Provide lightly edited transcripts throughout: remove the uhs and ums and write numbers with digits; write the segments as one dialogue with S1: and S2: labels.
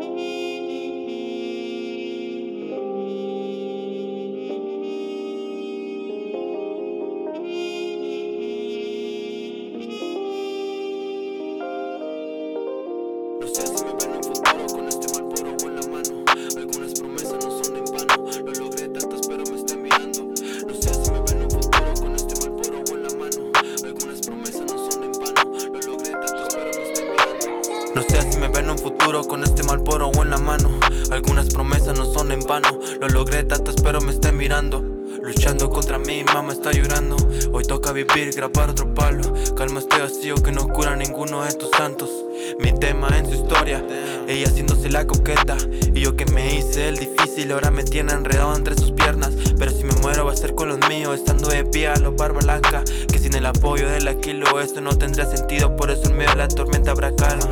S1: No sé si me ven en futuro con este mal poro o en la mano. Algunas promesas no son en vano. Lo logré tanto, espero me estén mirando. No sé si me ven en futuro con este mal poro o en la mano. Algunas promesas no son en vano. Lo logré tanto, espero me estén mirando. No sé si me ven en futuro con este mal poro o en la mano. Algunas promesas no son en vano. Lo logré tanto, espero me estén mirando. Luchando contra mí, mamá está llorando. Hoy toca vivir, grabar otro palo. Calma este vacío que no cura ninguno de tus santos. Mi tema en su historia, ella haciéndose la coqueta. Y yo que me hice el difícil, ahora me tiene enredado entre sus piernas. Pero si me muero va a ser con los míos, estando de pie a los barba blanca. Que sin el apoyo del Aquilo esto no tendría sentido. Por eso en medio de la tormenta habrá calma.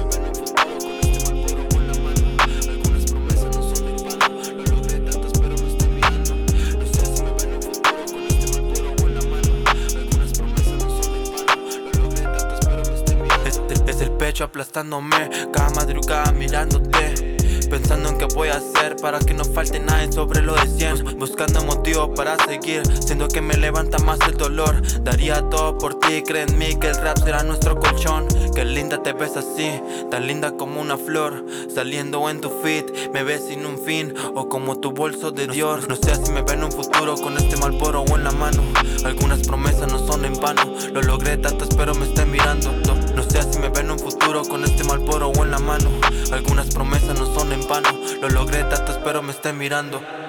S1: Es el pecho aplastándome, cada madrugada mirándote, pensando en qué voy a hacer para que no falte nadie sobre lo de 100. Buscando motivo para seguir, siendo que me levanta más el dolor. Daría todo por ti, cree en mí que el rap será nuestro colchón. Qué linda te ves así, tan linda como una flor. Saliendo en tu feed, me ves sin un fin, o como tu bolso de Dior. No sé si me ven en un futuro con este mal poro o en la mano. Algunas promesas no son en vano. Lo logré tanto, espero me estén mirando. No sé si me ven en un futuro con este mal poro o en la mano. Algunas promesas no son en vano. Lo logré tanto, espero me estén mirando.